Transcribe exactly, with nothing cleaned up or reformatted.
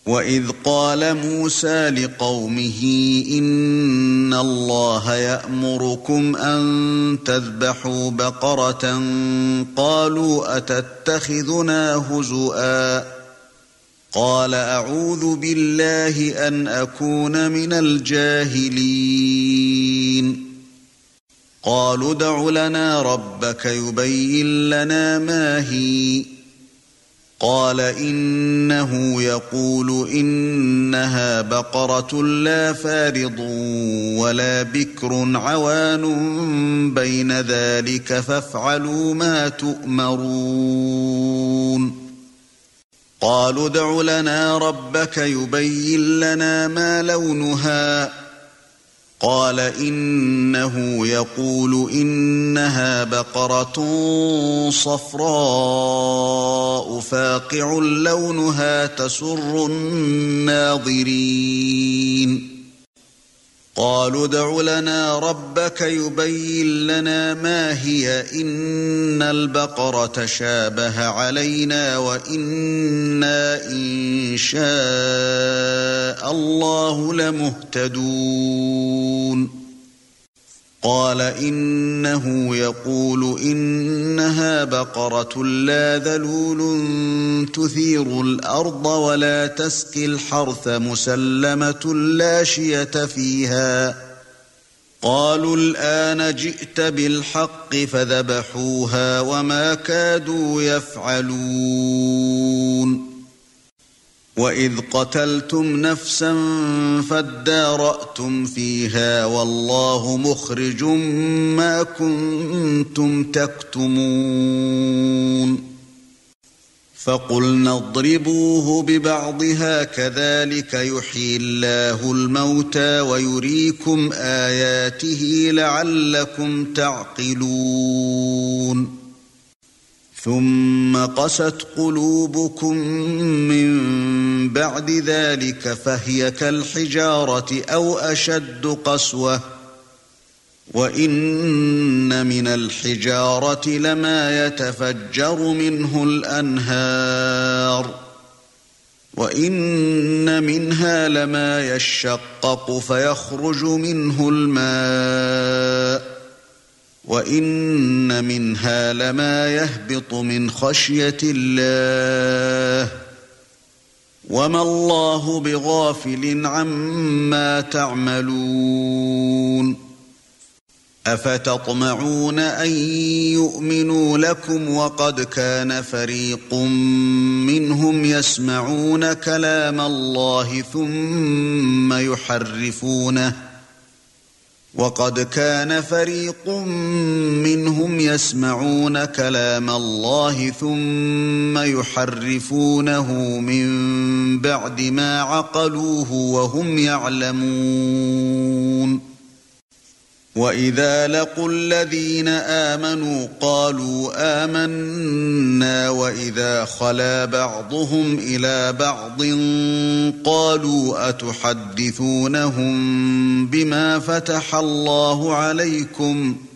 وَإِذْ قَالَ مُوسَى لِقَوْمِهِ إِنَّ اللَّهَ يَأْمُرُكُمْ أَن تَذْبَحُوا بَقَرَةً قَالُوا أَتَتَّخِذُنَا هُزُوًا قَالَ أَعُوذُ بِاللَّهِ أَنْ أَكُونَ مِنَ الْجَاهِلِينَ قَالُوا ادْعُ لَنَا رَبَّكَ يُبَيِّن لَّنَا مَا هِيَ قَالَ إِنَّهُ يَقُولُ إِنَّهَا بَقَرَةٌ لَّا فَارِضٌ وَلَا بِكْرٌ عَوَانٌ بَيْنَ ذَلِكَ فَافْعَلُوا مَا تُؤْمَرُونَ قَالُوا ادْعُ لَنَا رَبَّكَ يُبَيِّن لَّنَا مَا لَوْنُهَا قَالَ إِنَّهُ يَقُولُ إِنَّهَا بَقَرَةٌ صَفْرَاءُ فَاقِعٌ لَّوْنُهَا تَسُرُّ النَّاظِرِينَ قَالُوا ادْعُ لَنَا رَبَّكَ يُبَيِّن لَّنَا مَا هِيَ إِنَّ الْبَقَرَةَ شَابَهَ عَلَيْنَا وَإِنَّا إِن شَاءَ اللَّهُ لَمُهْتَدُونَ قَالَ إِنَّهُ يَقُولُ إِنَّهَا بَقَرَةٌ لَّا ذَلُولٌ تُثِيرُ الْأَرْضَ وَلَا تَسْقِي الْحَرْثَ مُسَلَّمَةٌ لَّا شِيَةَ فِيهَا قَالُوا الْآنَ جِئْتَ بِالْحَقِّ فَذَبَحُوهَا وَمَا كَادُوا يَفْعَلُونَ وَإِذْ قَتَلْتُمْ نَفْسًا فَادَّارَأْتُمْ فِيهَا وَاللَّهُ مُخْرِجٌ مَا كُنتُمْ تَكْتُمُونَ فَقُلْنَا اضْرِبُوهُ بِبَعْضِهَا كَذَلِكَ يُحْيِي اللَّهُ الْمَوْتَى وَيُرِيكُمْ آيَاتِهِ لَعَلَّكُمْ تَعْقِلُونَ ثُمَّ قَسَتْ قُلُوبُكُم مِّن بَعْدِ ذَلِكَ فَهِيَ كَالْحِجَارَةِ أَوْ أَشَدُّ قَسْوَةً وَإِنَّ مِنَ الْحِجَارَةِ لَمَا يَتَفَجَّرُ مِنْهُ الْأَنْهَارُ وَإِنَّ مِنْهَا لَمَا يَشَّقَّقُ فَيَخْرُجُ مِنْهُ الْمَاءُ وَإِنَّ مِنْهَا لَمَا يَهْبِطُ مِنْ خَشْيَةِ اللَّهِ وَمَا اللَّهُ بِغَافِلٍ عَمَّا تَعْمَلُونَ أَفَتَطْمَعُونَ أَن يُؤْمِنُوا لَكُمْ وَقَدْ كَانَ فَرِيقٌ مِّنْهُمْ يَسْمَعُونَ كَلَامَ اللَّهِ ثُمَّ يُحَرِّفُونَهُ وَقَدْ كَانَ فَرِيقٌ مِّنْهُمْ يَسْمَعُونَ كَلَامَ اللَّهِ ثُمَّ يُحَرِّفُونَهُ مِنْ بَعْدِ مَا عَقَلُوهُ وَهُمْ يَعْلَمُونَ وَإِذَا لَقُوا الَّذِينَ آمَنُوا قَالُوا آمَنَّا وَإِذَا خَلَا بَعْضُهُمْ إِلَى بَعْضٍ قَالُوا أَتُحَدِّثُونَهُم بِمَا فَتَحَ اللَّهُ عَلَيْكُمْ